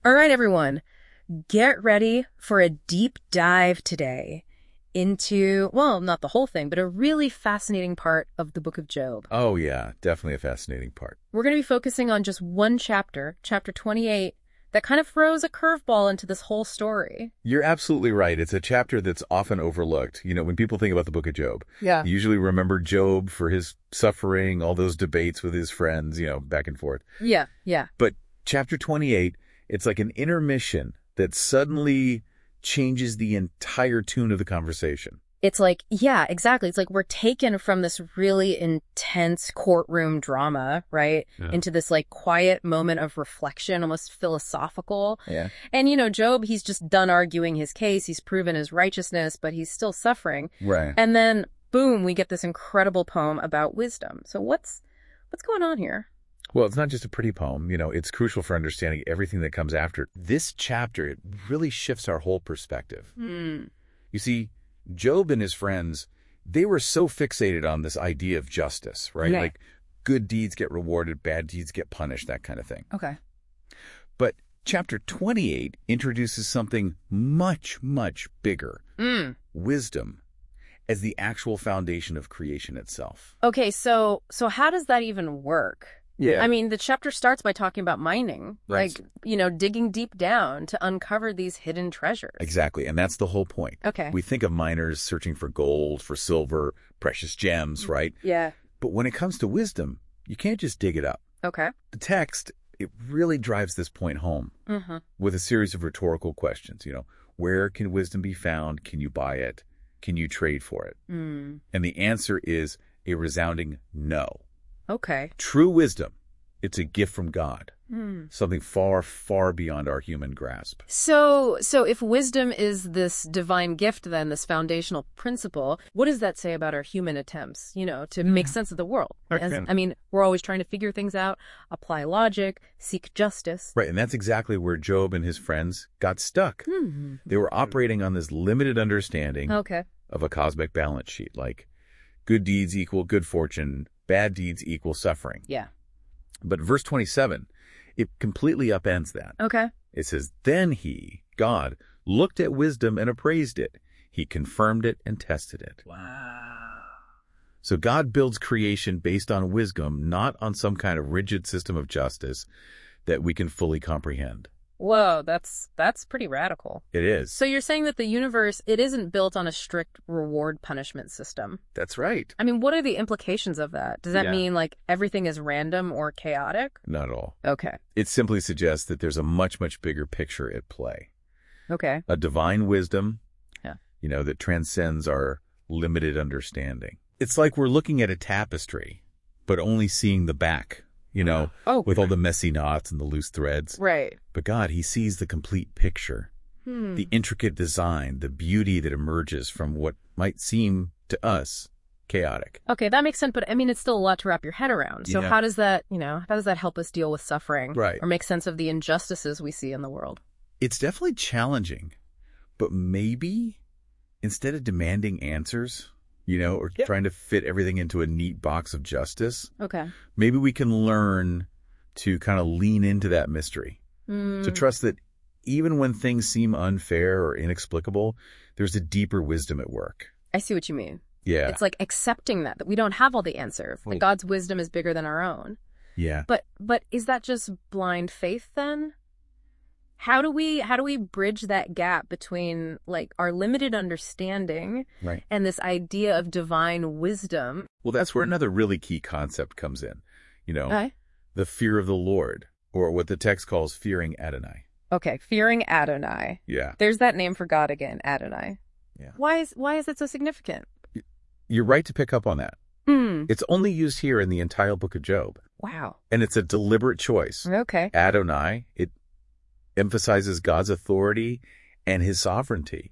All right, everyone, get ready for a deep dive today into, well, not the whole thing, but a really fascinating part of the book of Job. Oh, yeah, definitely a fascinating part. We're going to be focusing on just one chapter, chapter 28, that kind of throws a curveball into this whole story. You're absolutely right. It's a chapter that's often overlooked. You know, when people think about the book of Job, Yeah. you usually remember Job for his suffering, all those debates with his friends, back and forth. Yeah. But chapter 28, it's like an intermission that suddenly changes the entire tune of the conversation. It's like, yeah, exactly. It's like we're taken from this really intense courtroom drama, right, into this like quiet moment of reflection, almost philosophical. Yeah. And, Job, he's just done arguing his case. He's proven his righteousness, but he's still suffering. Right. And then, boom, we get this incredible poem about wisdom. So what's going on here? Well, it's not just a pretty poem. It's crucial for understanding everything that comes after. This chapter, it really shifts our whole perspective. You see, Job and his friends, they were so fixated on this idea of justice, right? Okay. Like good deeds get rewarded, bad deeds get punished, that kind of thing. Okay. But chapter 28 introduces something much, much bigger. Wisdom as the actual foundation of creation itself. Okay, so how does that even work? Yeah. I mean, the chapter starts by talking about mining, Right. like, digging deep down to uncover these hidden treasures. Exactly, and that's the whole point. Okay. We think of miners searching for gold, for silver, precious gems, right? Yeah. But when it comes to wisdom, you can't just dig it up. Okay. The text, it really drives this point home with a series of rhetorical questions. Where can wisdom be found? Can you buy it? Can you trade for it? And the answer is a resounding no. Okay. True wisdom, it's a gift from God, something far, far beyond our human grasp. So if wisdom is this divine gift, then this foundational principle, what does that say about our human attempts, to make sense of the world? Okay. We're always trying to figure things out, apply logic, seek justice. Right, and that's exactly where Job and his friends got stuck. They were operating on this limited understanding of a cosmic balance sheet, like good deeds equal good fortune, bad deeds equal suffering. Yeah. But verse 27, it completely upends that. Okay. It says, then he, God, looked at wisdom and appraised it. He confirmed it and tested it. Wow. So God builds creation based on wisdom, not on some kind of rigid system of justice that we can fully comprehend. Whoa, that's pretty radical. It is. So you're saying that the universe, it isn't built on a strict reward-punishment system. That's right. What are the implications of that? Does that mean, like, everything is random or chaotic? Not at all. Okay. It simply suggests that there's a much, much bigger picture at play. Okay. A divine wisdom, Yeah. that transcends our limited understanding. It's like we're looking at a tapestry, but only seeing the back, with all the messy knots and the loose threads. Right. But God, he sees the complete picture, the intricate design, the beauty that emerges from what might seem to us chaotic. Okay, that makes sense, but it's still a lot to wrap your head around. So Yeah. how does that, how does that help us deal with suffering? Right. Or make sense of the injustices we see in the world? It's definitely challenging, but maybe instead of demanding answers, or trying to fit everything into a neat box of justice, Okay. maybe we can learn to kind of lean into that mystery, to trust that even when things seem unfair or inexplicable, there's a deeper wisdom at work. I see what you mean. Yeah. It's like accepting that we don't have all the answers. That God's wisdom is bigger than our own. Yeah. But is that just blind faith then? How do we bridge that gap between like our limited understanding Right. and this idea of divine wisdom? Well, that's where another really key concept comes in, Okay. the fear of the Lord, or what the text calls fearing Adonai. Okay, fearing Adonai. Yeah. There's that name for God again, Adonai. Yeah. Why is it so significant? You're right to pick up on that. It's only used here in the entire book of Job, Wow. and it's a deliberate choice. Okay. Adonai, it emphasizes God's authority and his sovereignty,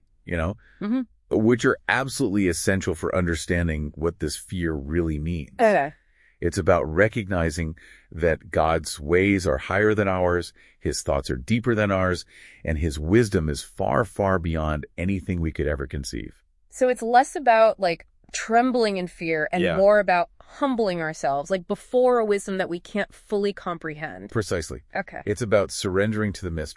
which are absolutely essential for understanding what this fear really means. Okay. It's about recognizing that God's ways are higher than ours, his thoughts are deeper than ours, and his wisdom is far, far beyond anything we could ever conceive. So it's less about like trembling in fear and Yeah. more about humbling ourselves, like before a wisdom that we can't fully comprehend. Precisely. Okay. It's about surrendering to the mystery,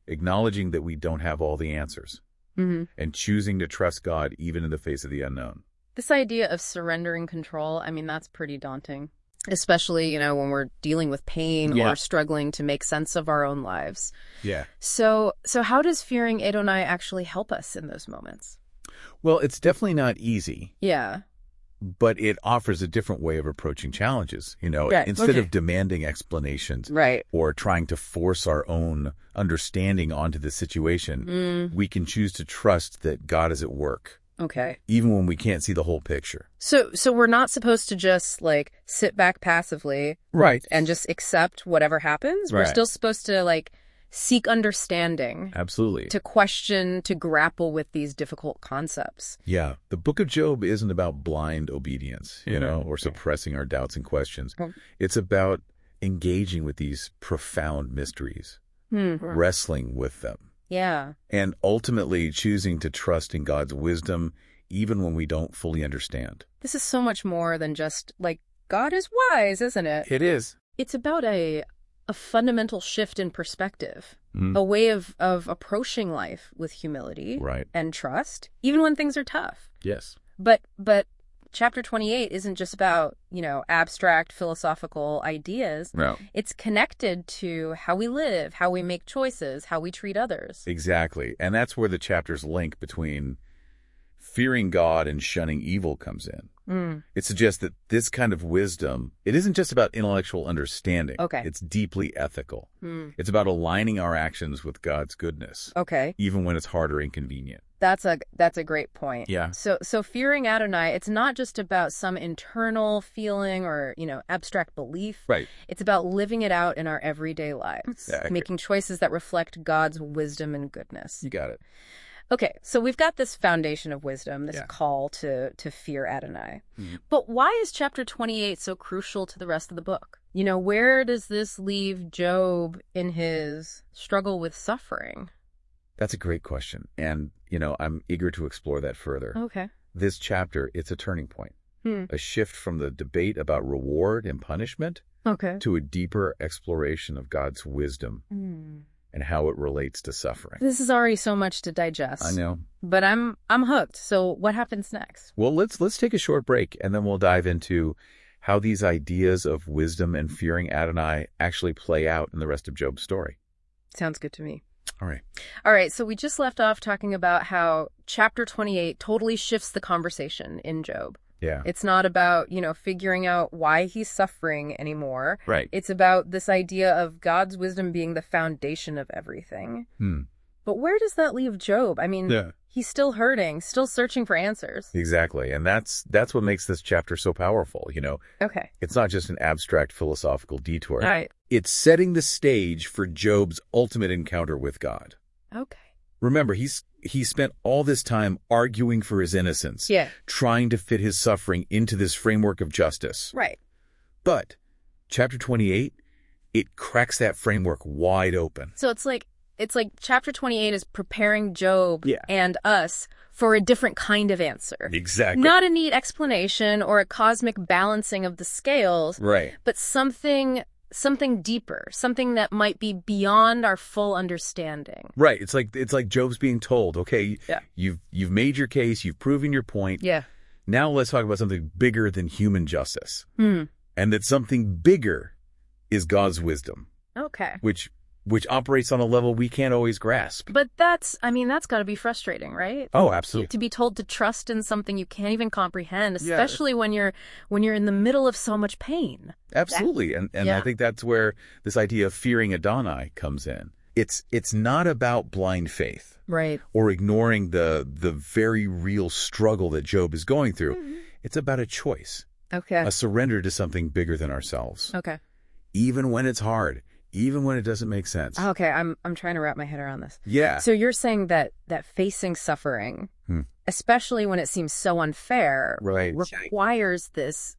acknowledging that we don't have all the answers, and choosing to trust God even in the face of the unknown. This idea of surrendering control, I mean, that's pretty daunting, especially, when we're dealing with pain or struggling to make sense of our own lives. Yeah. So how does fearing Adonai actually help us in those moments? Well, it's definitely not easy. Yeah. But it offers a different way of approaching challenges, Right. instead of demanding explanations or trying to force our own understanding onto the situation, we can choose to trust that God is at work. Okay. Even when we can't see the whole picture. So we're not supposed to just sit back passively. Right. And just accept whatever happens. We're still supposed to seek understanding. Absolutely. To question, to grapple with these difficult concepts. Yeah. The book of Job isn't about blind obedience, or suppressing our doubts and questions. It's about engaging with these profound mysteries, wrestling with them. Yeah. And ultimately choosing to trust in God's wisdom even when we don't fully understand. This is so much more than just God is wise, isn't it? It is. It's about a fundamental shift in perspective, a way of approaching life with humility and trust, even when things are tough. Yes. But chapter 28 isn't just about, abstract philosophical ideas. No. It's connected to how we live, how we make choices, how we treat others. Exactly. And that's where the chapter's link between fearing God and shunning evil comes in. It suggests that this kind of wisdom, it isn't just about intellectual understanding. Okay. It's deeply ethical. It's about aligning our actions with God's goodness. Okay. Even when it's hard or inconvenient. That's a great point. Yeah. So fearing Adonai, it's not just about some internal feeling or, abstract belief. Right. It's about living it out in our everyday lives, Exactly. Making choices that reflect God's wisdom and goodness. You got it. Okay, so we've got this foundation of wisdom, this call to fear Adonai. But why is chapter 28 so crucial to the rest of the book? Where does this leave Job in his struggle with suffering? That's a great question. And, I'm eager to explore that further. Okay. This chapter, it's a turning point. A shift from the debate about reward and punishment to a deeper exploration of God's wisdom and how it relates to suffering. This is already so much to digest. I know. But I'm hooked. So what happens next? Well, let's take a short break, and then we'll dive into how these ideas of wisdom and fearing Adonai actually play out in the rest of Job's story. Sounds good to me. All right, so we just left off talking about how chapter 28 totally shifts the conversation in Job. Yeah. It's not about, figuring out why he's suffering anymore. Right. It's about this idea of God's wisdom being the foundation of everything. But where does that leave Job? I mean, he's still hurting, still searching for answers. Exactly. And that's what makes this chapter so powerful, Okay. It's not just an abstract philosophical detour. Right. It's setting the stage for Job's ultimate encounter with God. Okay. Remember, he spent all this time arguing for his innocence, trying to fit his suffering into this framework of justice. Right. But chapter 28, it cracks that framework wide open. So it's like chapter 28 is preparing Job and us for a different kind of answer. Exactly. Not a neat explanation or a cosmic balancing of the scales, but something deeper, something that might be beyond our full understanding. Right. It's like Job's being told, okay, you've made your case, you've proven your point. Yeah. Now let's talk about something bigger than human justice. And that something bigger is God's wisdom. Okay. Which operates on a level we can't always grasp. But that's got to be frustrating, right? Oh, absolutely. To be told to trust in something you can't even comprehend, especially when you're in the middle of so much pain. Absolutely. And I think that's where this idea of fearing Adonai comes in. It's not about blind faith. Right. Or ignoring the very real struggle that Job is going through. It's about a choice. Okay. A surrender to something bigger than ourselves. Okay. Even when it's hard. Even when it doesn't make sense. Okay, I'm trying to wrap my head around this. Yeah. So you're saying that facing suffering, especially when it seems so unfair, requires this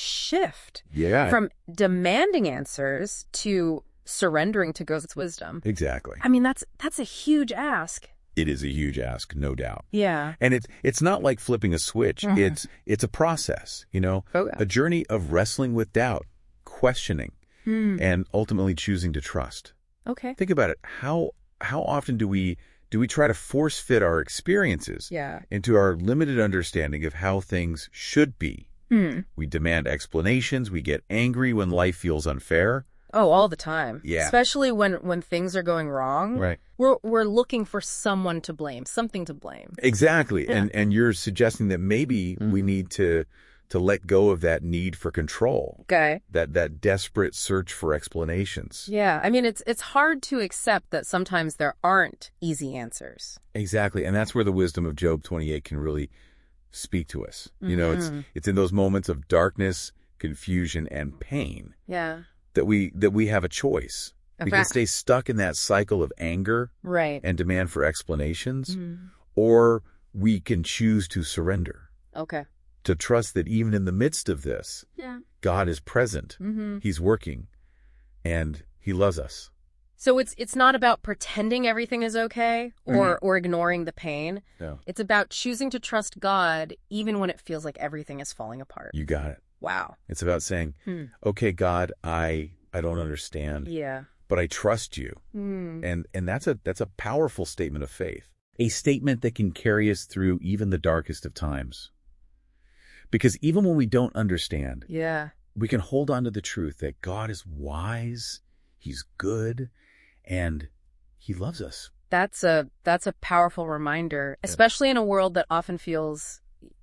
shift from demanding answers to surrendering to God's wisdom. Exactly. I mean, that's a huge ask. It is a huge ask, no doubt. Yeah. And it's not like flipping a switch. It's a process, a journey of wrestling with doubt, questioning, and ultimately choosing to trust. Okay. Think about it. How how often do we try to force fit our experiences into our limited understanding of how things should be? We demand explanations. We get angry when life feels unfair. Oh, all the time. Yeah. Especially when things are going wrong. Right. We're looking for someone to blame, something to blame. Exactly. Yeah. And you're suggesting that maybe we need to let go of that need for control. Okay. That desperate search for explanations. Yeah. I mean, it's hard to accept that sometimes there aren't easy answers. Exactly. And that's where the wisdom of Job 28 can really speak to us. You know, it's in those moments of darkness, confusion, and pain. Yeah. That we have a choice. Okay. We can stay stuck in that cycle of anger and demand for explanations, or we can choose to surrender. Okay. To trust that even in the midst of this, God is present. He's working, and He loves us. So it's not about pretending everything is okay or ignoring the pain. No. It's about choosing to trust God even when it feels like everything is falling apart. You got it. Wow. It's about saying, okay, God, I don't understand. Yeah. But I trust you. And that's a powerful statement of faith. A statement that can carry us through even the darkest of times. Because even when we don't understand, we can hold on to the truth that God is wise, He's good, and He loves us. That's a powerful reminder, especially in a world that often feels,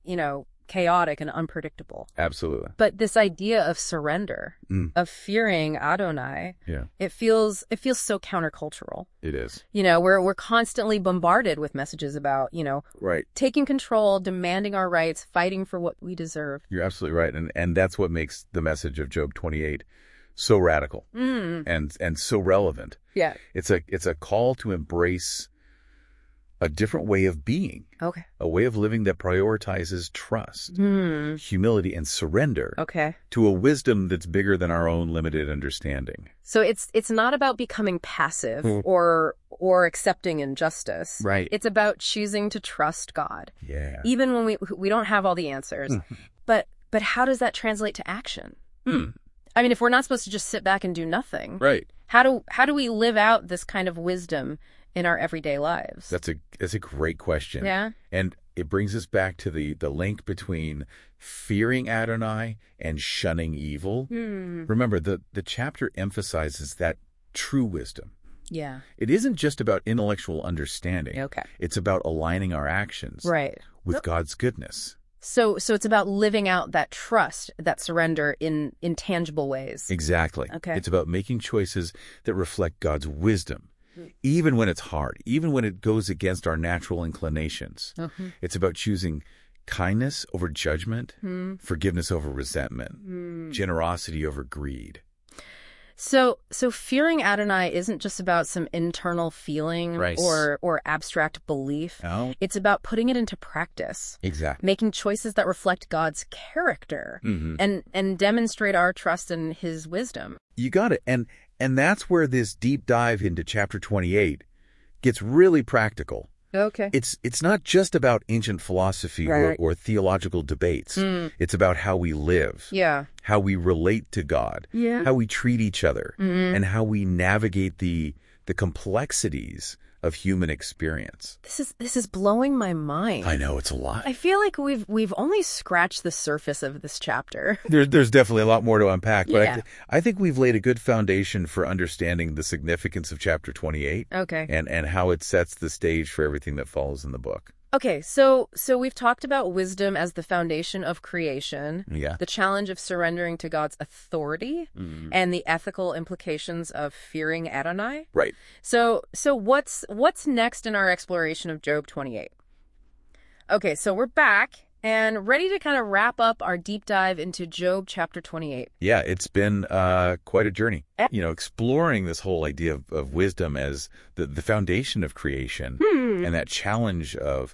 chaotic and unpredictable. Absolutely. But this idea of surrender, of fearing Adonai, it feels so countercultural. It is. We're constantly bombarded with messages about, taking control, demanding our rights, fighting for what we deserve. You're absolutely right. And that's what makes the message of Job 28 so radical and so relevant. Yeah. It's a call to embrace a different way of being. Okay. A way of living that prioritizes trust, humility, and surrender to a wisdom that's bigger than our own limited understanding. So it's not about becoming passive or accepting injustice. Right. It's about choosing to trust God. Yeah. Even when we don't have all the answers. But how does that translate to action? I mean, if we're not supposed to just sit back and do nothing, right? How do we live out this kind of wisdom in our everyday lives? That's a great question. Yeah. And it brings us back to the link between fearing Adonai and shunning evil. Remember, the chapter emphasizes that true wisdom. Yeah. It isn't just about intellectual understanding. Okay. It's about aligning our actions with God's goodness. So it's about living out that trust, that surrender in tangible ways. Exactly. Okay. It's about making choices that reflect God's wisdom, even when it's hard, even when it goes against our natural inclinations. It's about choosing kindness over judgment, forgiveness over resentment, generosity over greed. So fearing Adonai isn't just about some internal feeling or abstract belief. No. It's about putting it into practice. Exactly. Making choices that reflect God's character and demonstrate our trust in His wisdom. You got it. And that's where this deep dive into chapter 28 gets really practical. Okay. It's not just about ancient philosophy or theological debates. It's about how we live, how we relate to God, how we treat each other, and how we navigate the complexities of human experience. This is blowing my mind. I know, it's a lot. I feel like we've only scratched the surface of this chapter. There's definitely a lot more to unpack, but I think we've laid a good foundation for understanding the significance of chapter 28. Okay. And how it sets the stage for everything that follows in the book. Okay, so we've talked about wisdom as the foundation of creation, the challenge of surrendering to God's authority, and the ethical implications of fearing Adonai. Right. So what's next in our exploration of Job 28? Okay, so we're back and ready to kind of wrap up our deep dive into Job chapter 28. Yeah, it's been quite a journey. Exploring this whole idea of wisdom as the foundation of creation and that challenge of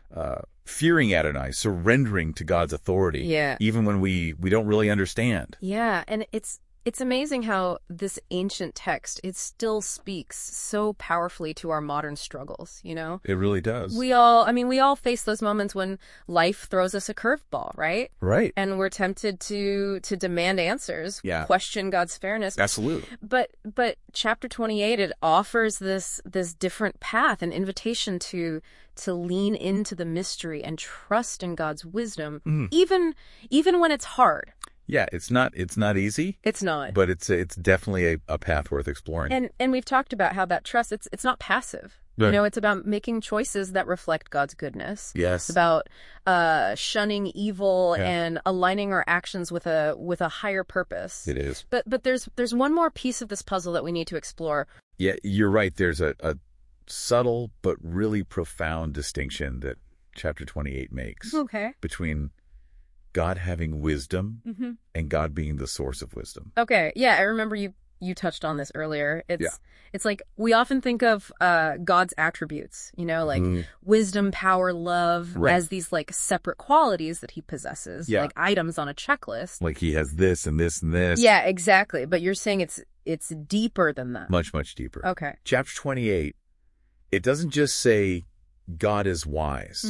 fearing Adonai, surrendering to God's authority, even when we don't really understand. Yeah, and it's It's amazing how this ancient text, it still speaks so powerfully to our modern struggles, you know? It really does. We all face those moments when life throws us a curveball, right? Right. And we're tempted to demand answers, Yeah. question God's fairness. Absolutely. But chapter 28, it offers this different path, an invitation to lean into the mystery and trust in God's wisdom, even when it's hard. Yeah, it's not easy. It's not. But it's definitely a path worth exploring. And we've talked about how that trust, it's not passive. Right. You know, it's about making choices that reflect God's goodness. Yes. It's about shunning evil and aligning our actions with a higher purpose. It is. But there's one more piece of this puzzle that we need to explore. Yeah, you're right. There's a subtle but really profound distinction that chapter 28 makes between God having wisdom and God being the source of wisdom. Okay, yeah, I remember you touched on this earlier. It's like we often think of God's attributes, you know, like wisdom, power, love, as these like separate qualities that he possesses, like items on a checklist. Like he has this and this and this. Yeah, exactly. But you're saying it's deeper than that. Much, much deeper. Okay. Chapter 28, it doesn't just say God is wise.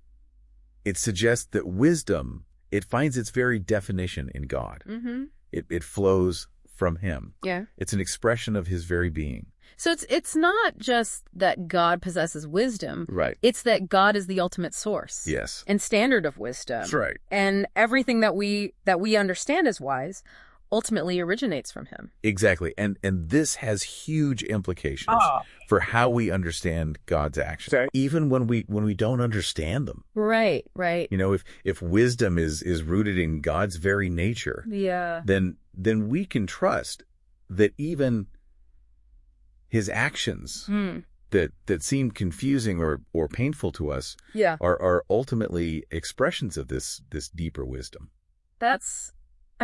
It suggests that wisdom, it finds its very definition in God. It flows from him. Yeah. It's an expression of his very being. So it's not just that God possesses wisdom. Right. It's that God is the ultimate source. Yes. And standard of wisdom. That's right. And everything that we understand as wise ultimately originates from him. Exactly. And this has huge implications for how we understand God's actions. Even when we don't understand them. Right. You know, if wisdom is rooted in God's very nature, then we can trust that even his actions that seem confusing or painful to us are ultimately expressions of this deeper wisdom. That's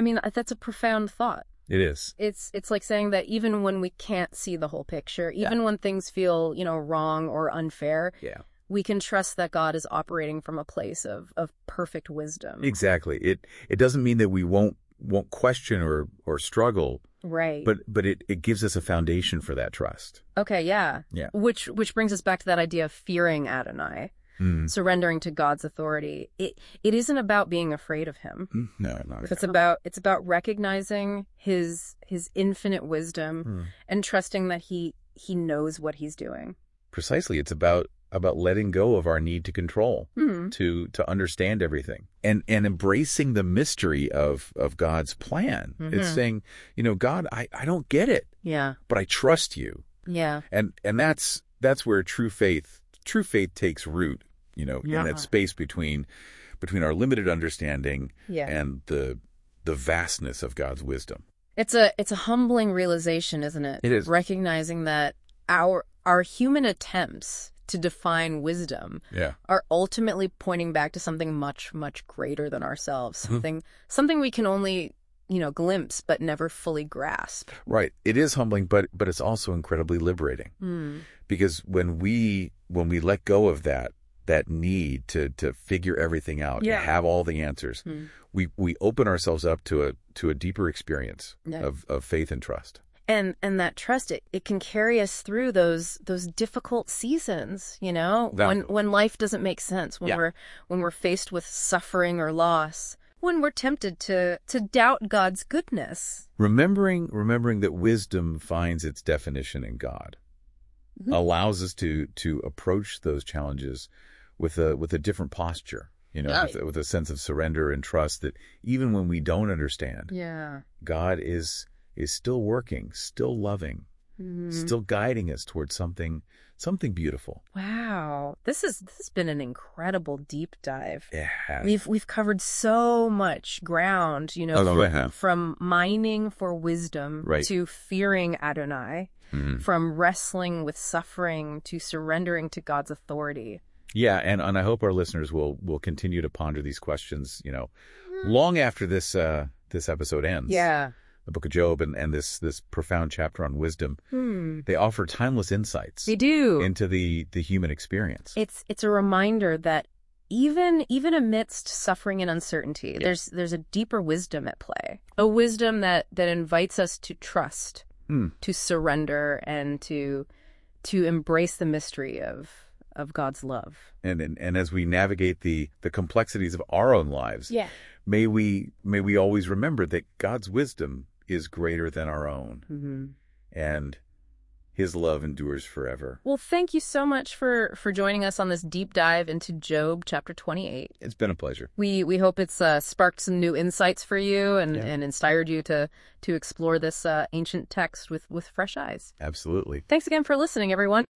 a profound thought. It is. It's like saying that even when we can't see the whole picture, even when things feel, you know, wrong or unfair, we can trust that God is operating from a place of perfect wisdom. Exactly. It doesn't mean that we won't question or struggle. Right. But it gives us a foundation for that trust. Okay, yeah. Yeah. Which brings us back to that idea of fearing Adonai. Surrendering to God's authority. It isn't about being afraid of him. No, not. It's about recognizing his infinite wisdom and trusting that he knows what he's doing. Precisely. It's about letting go of our need to control, to understand everything, and embracing the mystery of God's plan. It's saying, you know, God, I don't get it. Yeah. But I trust you. Yeah. And that's where true faith takes root, you know, in that space between our limited understanding and the vastness of God's wisdom. It's a humbling realization, isn't it? It is. Recognizing that our human attempts to define wisdom are ultimately pointing back to something much, much greater than ourselves. Something we can only, you know, glimpse but never fully grasp. Right. It is humbling, but it's also incredibly liberating. Because when we let go of that need to figure everything out, to have all the answers, we open ourselves up to a deeper experience of faith and trust. And that trust, it can carry us through those difficult seasons, you know, when life doesn't make sense, when we're faced with suffering or loss, when we're tempted to doubt God's goodness. Remembering that wisdom finds its definition in God allows us to approach those challenges with a different posture, you know, with a sense of surrender and trust that even when we don't understand, God is still working, still loving, still guiding us towards something beautiful. Wow. This has been an incredible deep dive. Yeah. We've covered so much ground, you know, from mining for wisdom to fearing Adonai, from wrestling with suffering to surrendering to God's authority. Yeah, and I hope our listeners will continue to ponder these questions, you know, long after this episode ends. Yeah. The Book of Job and this profound chapter on wisdom, they offer timeless insights. They do. Into the human experience. It's a reminder that even amidst suffering and uncertainty, Yeah. there's a deeper wisdom at play. A wisdom that invites us to trust, to surrender, and to embrace the mystery of God's love. And as we navigate the complexities of our own lives, may we always remember that God's wisdom is greater than our own, and His love endures forever. Well, thank you so much for joining us on this deep dive into Job chapter 28. It's been a pleasure. We hope it's sparked some new insights for you and inspired you to explore this ancient text with fresh eyes. Absolutely. Thanks again for listening, everyone.